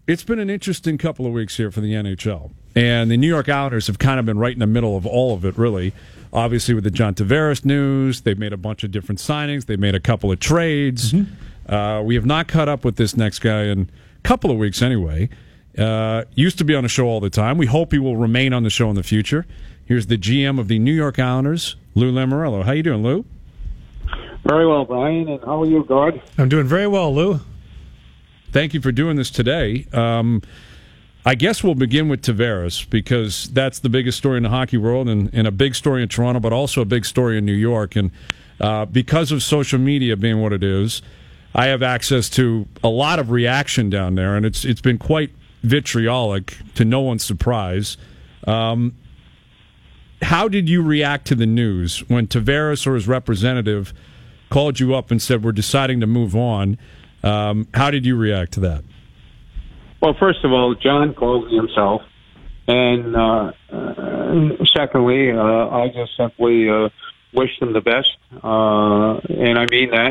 it's been an interesting couple of weeks here for the NHL. And the New York Islanders have kind of been right in the middle of all of it, really. Obviously, with the John Tavares news, they've made a bunch of different signings. They've made a couple of trades. Mm-hmm. We have not caught up with this next guy in a couple of weeks anyway. Used to be on the show all the time. We hope he will remain on the show in the future. Here's the GM of the New York Islanders, Lou Lamoriello. How you doing, Lou? Very well, Brian. And how are you, God? I'm doing very well, Lou. Thank you for doing this today. I guess we'll begin with Tavares because that's the biggest story in the hockey world and a big story in Toronto, but also a big story in New York. And because of social media being what it is, I have access to a lot of reaction down there, and it's been quite vitriolic to no one's surprise. How did you react to the news when Tavares or his representative called you up and said, we're deciding to move on? How did you react to that? Well, first of all, John called me himself. And secondly, I just simply wish them the best. And I mean that.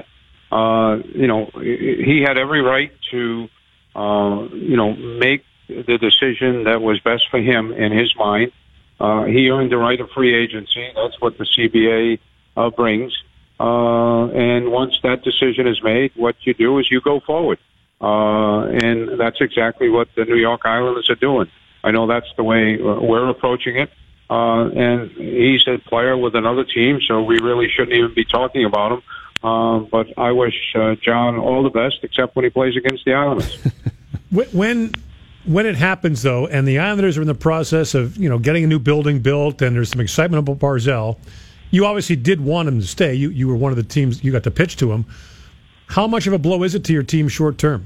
He had every right to, make the decision that was best for him in his mind. He earned the right of free agency. That's what the CBA brings. And once that decision is made, what you do is you go forward. And that's exactly what the New York Islanders are doing. I know that's the way we're approaching it. And he's a player with another team, so we really shouldn't even be talking about him. But I wish John all the best, except when he plays against the Islanders. When it happens, though, and the Islanders are in the process of getting a new building built, and there's some excitement about Barzal, you obviously did want him to stay. You were one of the teams, you got to pitch to him. How much of a blow is it to your team short term?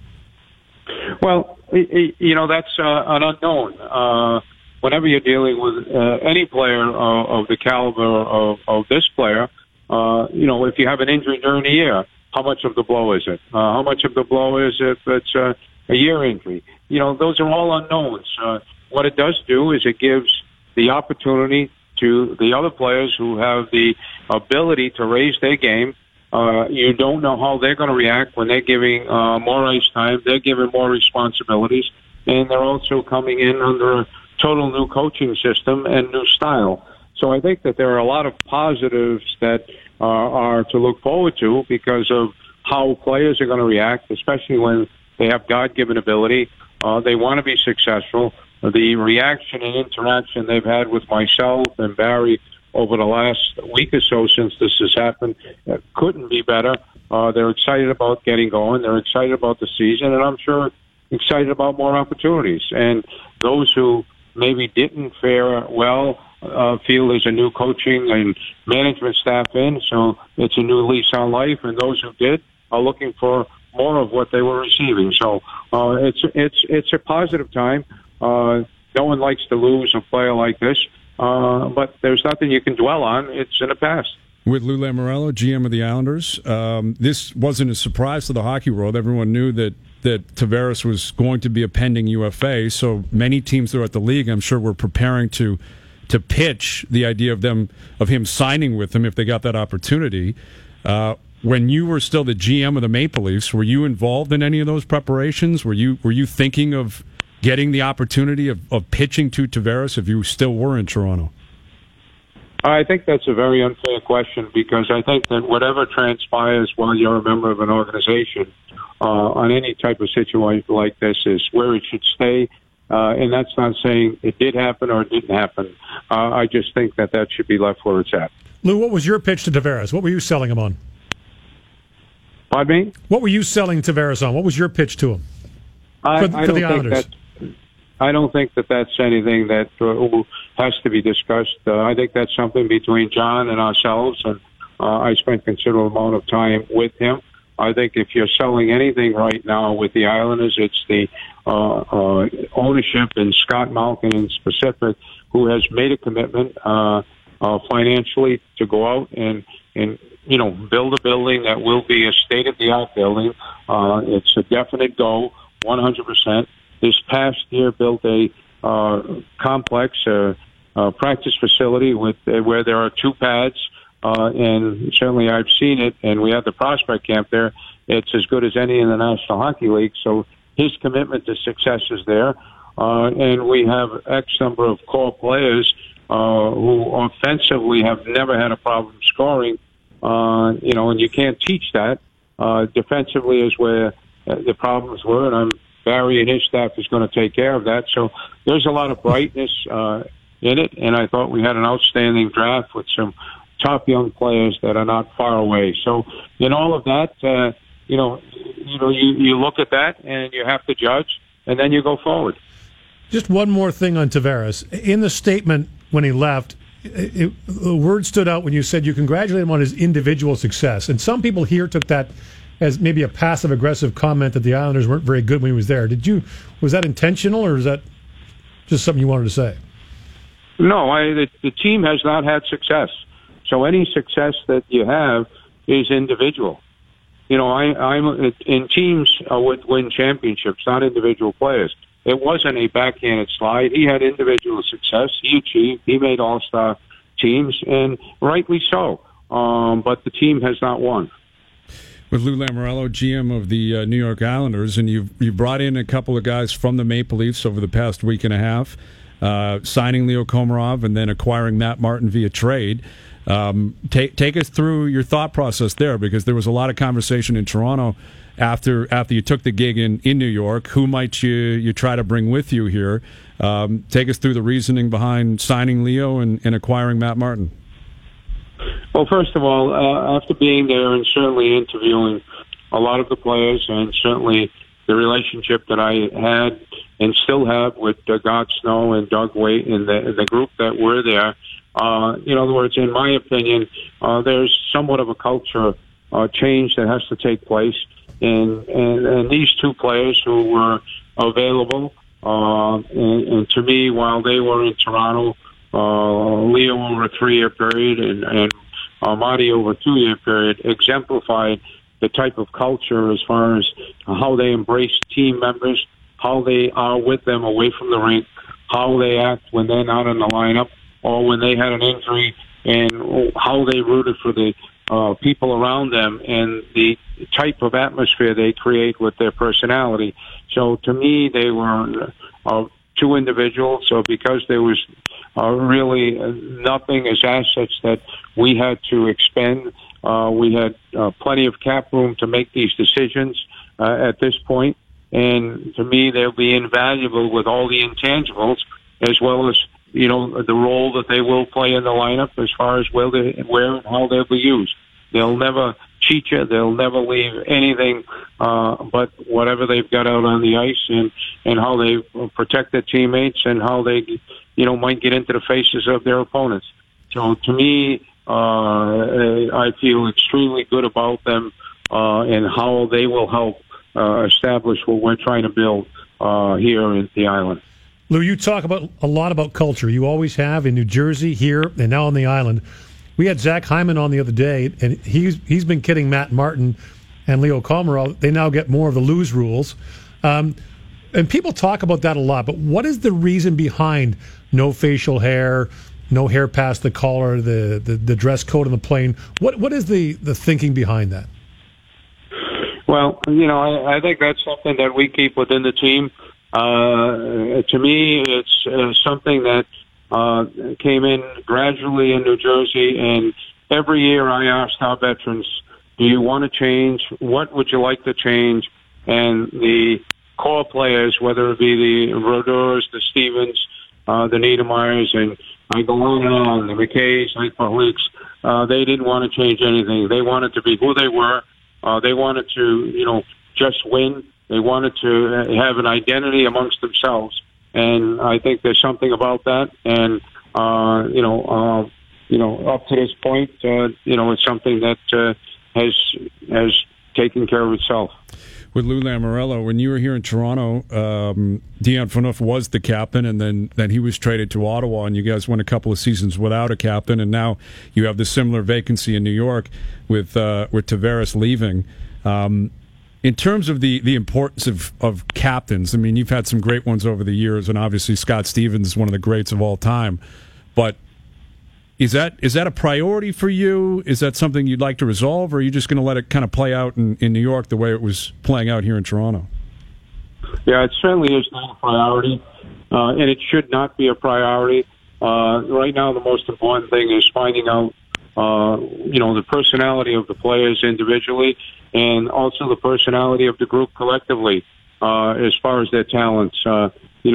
Well, that's an unknown. Whenever you're dealing with any player of the caliber of this player, if you have an injury during the year, how much of the blow is it? How much of the blow is if it's a year injury? Those are all unknowns. What it does do is it gives the opportunity to the other players who have the ability to raise their game. You don't know how they're going to react when they're giving more ice time. They're given more responsibilities, and they're also coming in under a total new coaching system and new style. So I think that there are a lot of positives that are to look forward to because of how players are going to react, especially when they have God-given ability. They want to be successful. The reaction and interaction they've had with myself and Barry over the last week or so since this has happened couldn't be better. They're excited about getting going. They're excited about the season, and I'm sure excited about more opportunities. And those who maybe didn't fare well feel there's a new coaching and management staff in, so it's a new lease on life. And those who did are looking for more of what they were receiving. So it's a positive time. No one likes to lose a player like this. But there's nothing you can dwell on. It's in the past. With Lou Lamoriello, GM of the Islanders, this wasn't a surprise to the hockey world. Everyone knew that Tavares was going to be a pending UFA, so many teams throughout the league, I'm sure, were preparing to pitch the idea of him signing with them if they got that opportunity. When you were still the GM of the Maple Leafs, were you involved in any of those preparations? Were you thinking of getting the opportunity of pitching to Tavares if you still were in Toronto? I think that's a very unfair question because I think that whatever transpires while you're a member of an organization on any type of situation like this is where it should stay. And that's not saying it did happen or it didn't happen. I just think that should be left where it's at. Lou, what was your pitch to Tavares? What were you selling him on? Pardon me? What were you selling Tavares on? What was your pitch to him for the Islanders? I don't think that's anything that has to be discussed. I think that's something between John and ourselves, and I spent a considerable amount of time with him. I think if you're selling anything right now with the Islanders, it's the ownership and Scott Malkin in specific, who has made a commitment financially to go out and build a building that will be a state-of-the-art building. It's a definite go, 100%. This past year built a complex practice facility where there are 2 pads, and certainly I've seen it, and we had the prospect camp there. It's as good as any in the National Hockey League, so his commitment to success is there. And we have X number of core players who offensively have never had a problem scoring. And you can't teach that. Defensively is where the problems were, and Barry and his staff is going to take care of that. So there's a lot of brightness in it, and I thought we had an outstanding draft with some top young players that are not far away. So in all of that, you look at that and you have to judge, and then you go forward. Just one more thing on Tavares. In the statement when he left, the word stood out when you said you congratulate him on his individual success. And some people here took that as maybe a passive-aggressive comment that the Islanders weren't very good when he was there. Was that intentional, or is that just something you wanted to say? No, the team has not had success. So any success that you have is individual. I'm in teams would win championships, not individual players. It wasn't a backhanded slide. He had individual success. He achieved. He made all-star teams, and rightly so. But the team has not won. With Lou Lamoriello, GM of the New York Islanders, and you brought in a couple of guys from the Maple Leafs over the past week and a half, signing Leo Komarov and then acquiring Matt Martin via trade. Take us through your thought process there, because there was a lot of conversation in Toronto after you took the gig in New York. Who might you try to bring with you here? Take us through the reasoning behind signing Leo and acquiring Matt Martin. Well, first of all, after being there and certainly interviewing a lot of the players, and certainly the relationship that I had and still have with Doug Snow and Doug Waite and the group that were there, in other words, in my opinion, there's somewhat of a culture change that has to take place. And these two players who were available, and to me, while they were in Toronto, Leo over a 3-year period and Marty over a 2-year period, exemplified the type of culture as far as how they embrace team members, how they are with them away from the rink, how they act when they're not in the lineup or when they had an injury, and how they rooted for the people around them and the type of atmosphere they create with their personality. So to me, they were two individuals. So because there was really nothing as assets that we had to expend, we had plenty of cap room to make these decisions at this point. And to me, they'll be invaluable with all the intangibles, as well as the role that they will play in the lineup as far as where and how they'll be used. They'll never cheat you. They'll never leave anything but whatever they've got out on the ice, and how they protect their teammates, and how they might get into the faces of their opponents. So to me, I feel extremely good about them and how they will help establish what we're trying to build here in the island. Lou, you talk a lot about culture. You always have in New Jersey, here, and now on the island. We had Zach Hyman on the other day, and he's been kidding Matt Martin and Leo Komarov. They now get more of the lose rules. And people talk about that a lot, but what is the reason behind no facial hair, no hair past the collar, the dress code on the plane? What is the thinking behind that? Well, I think that's something that we keep within the team. To me, it's something that came in gradually in New Jersey, and every year I asked our veterans, do you want to change? What would you like to change? And the core players, whether it be the Rodeurs, the Stevens, the Niedermeyers, and I go on, the McKays, they didn't want to change anything. They wanted to be who they were. They wanted to, just win. They wanted to have an identity amongst themselves. And I think there's something about that. And, up to this point, it's something that has taken care of itself. With Lou Lamoriello, when you were here in Toronto, Dion Phaneuf was the captain, and then he was traded to Ottawa, and you guys went a couple of seasons without a captain, and now you have the similar vacancy in New York with Tavares leaving. In terms of the importance of captains, I mean, you've had some great ones over the years, and obviously Scott Stevens is one of the greats of all time. But is that a priority for you? Is that something you'd like to resolve, or are you just going to let it kind of play out in New York the way it was playing out here in Toronto? Yeah, it certainly is not a priority, and it should not be a priority. Right now, the most important thing is finding out, the personality of the players individually, and also the personality of the group collectively, as far as their talents. A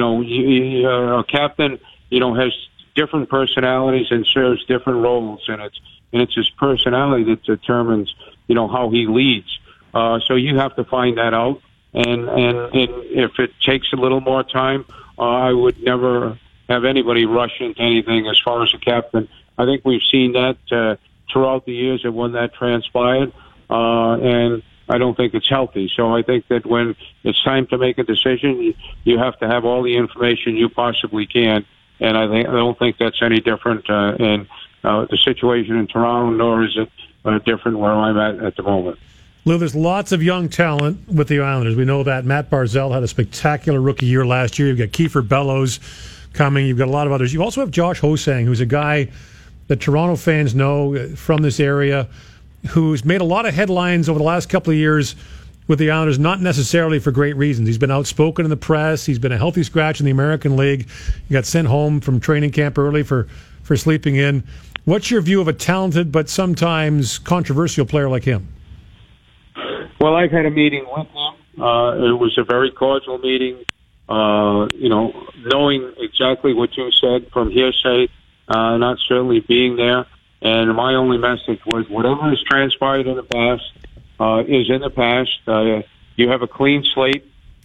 captain, has different personalities and serves different roles, and it's his personality that determines, how he leads. So you have to find that out, and if it takes a little more time, I would never have anybody rush into anything as far as a captain. I think we've seen that throughout the years of when that transpired, and I don't think it's healthy. So I think that when it's time to make a decision, you have to have all the information you possibly can, and I don't think that's any different in the situation in Toronto, nor is it different where I'm at the moment. Lou, there's lots of young talent with the Islanders. We know that. Matt Barzal had a spectacular rookie year last year. You've got Kiefer Bellows coming. You've got a lot of others. You also have Josh Ho-Sang, who's a guy that Toronto fans know from this area, who's made a lot of headlines over the last couple of years with the Islanders, not necessarily for great reasons. He's been outspoken in the press. He's been a healthy scratch in the American League. He got sent home from training camp early for sleeping in. What's your view of a talented but sometimes controversial player like him? Well, I've had a meeting with him. It was a very cordial meeting. Knowing exactly what you said from hearsay, not certainly being there. And my only message was whatever has transpired in the past is in the past. You have a clean slate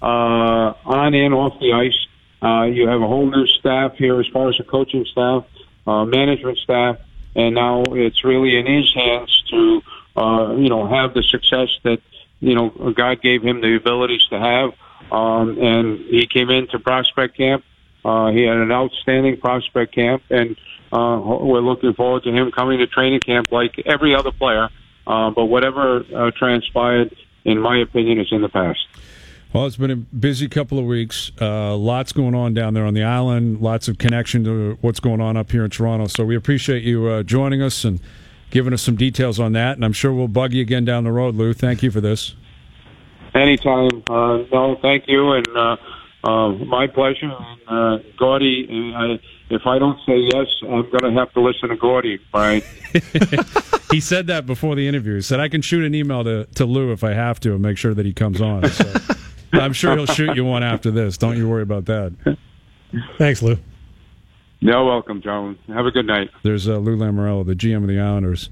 on and off the ice. You have a whole new staff here as far as the coaching staff, management staff, and now it's really in his hands to, have the success that, God gave him the abilities to have. And he came into prospect camp. He had an outstanding prospect camp, and we're looking forward to him coming to training camp like every other player. But whatever transpired, in my opinion, is in the past. Well, it's been a busy couple of weeks. Lots going on down there on the island, lots of connection to what's going on up here in Toronto. So we appreciate you joining us and giving us some details on that. And I'm sure we'll bug you again down the road, Lou. Thank you for this. Anytime. No, thank you, and my pleasure. And Gordy, if I don't say yes, I'm going to have to listen to Gordy, right? He said that before the interview. He said, I can shoot an email to Lou if I have to and make sure that he comes on. So I'm sure he'll shoot you one after this. Don't you worry about that. Thanks, Lou. You're welcome, John. Have a good night. There's Lou Lamoriello, the GM of the Islanders.